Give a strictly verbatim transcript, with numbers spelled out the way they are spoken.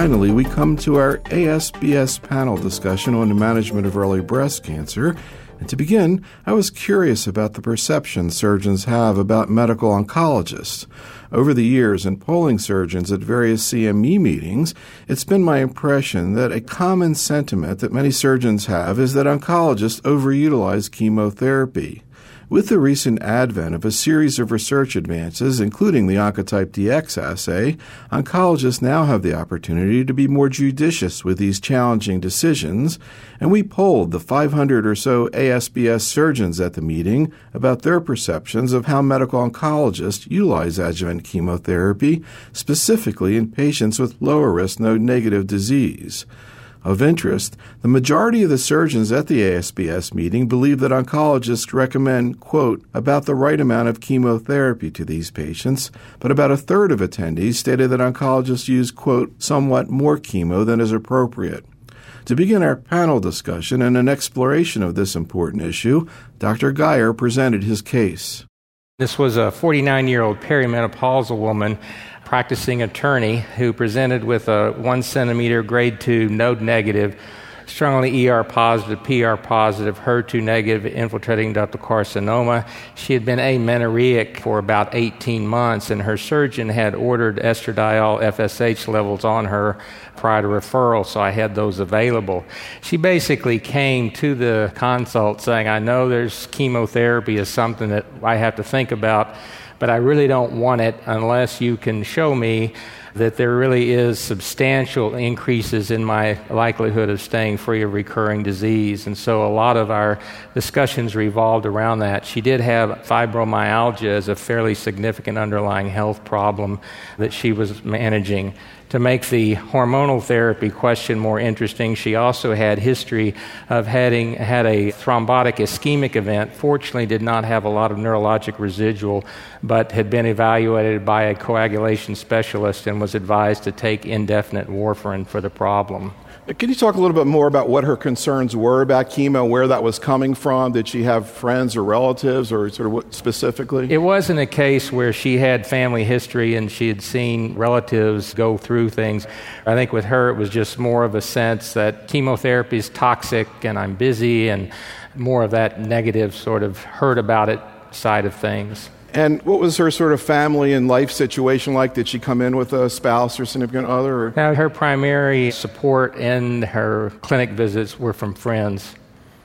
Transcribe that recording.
finally, we come to our A S B S panel discussion on the management of early breast cancer. And to begin, I was curious about the perception surgeons have about medical oncologists. Over the years, in polling surgeons at various C M E meetings, it's been my impression that a common sentiment that many surgeons have is that oncologists overutilize chemotherapy. With the recent advent of a series of research advances, including the Oncotype D X assay, oncologists now have the opportunity to be more judicious with these challenging decisions, and we polled the five hundred or so A S B S surgeons at the meeting about their perceptions of how medical oncologists utilize adjuvant chemotherapy, specifically in patients with lower-risk node-negative disease. Of interest, the majority of the surgeons at the A S B S meeting believe that oncologists recommend, quote, about the right amount of chemotherapy to these patients, but about a third of attendees stated that oncologists use, quote, somewhat more chemo than is appropriate. To begin our panel discussion and an exploration of this important issue, Doctor Geyer presented his case. This was a forty-nine-year-old perimenopausal woman, practicing attorney, who presented with a one centimeter grade two node negative, strongly E R positive, P R positive, H E R two negative infiltrating ductal carcinoma. She had been amenorrheic for about eighteen months, and her surgeon had ordered estradiol F S H levels on her prior to referral, so I had those available. She basically came to the consult saying, I know there's chemotherapy is something that I have to think about, but I really don't want it unless you can show me that there really is substantial increases in my likelihood of staying free of recurring disease. And so a lot of our discussions revolved around that. She did have fibromyalgia as a fairly significant underlying health problem that she was managing. To make the hormonal therapy question more interesting, she also had history of having had a thrombotic ischemic event. Fortunately, did not have a lot of neurologic residual, but had been evaluated by a coagulation specialist and was advised to take indefinite warfarin for the problem. Can you talk a little bit more about what her concerns were about chemo, where that was coming from? Did she have friends or relatives, or sort of what specifically? It wasn't a case where she had family history and she had seen relatives go through things. I think with her it was just more of a sense that chemotherapy is toxic and I'm busy, and more of that negative sort of heard about it side of things. And what was her sort of family and life situation like? Did she come in with a spouse or significant other? Or? Now, her primary support in her clinic visits were from friends.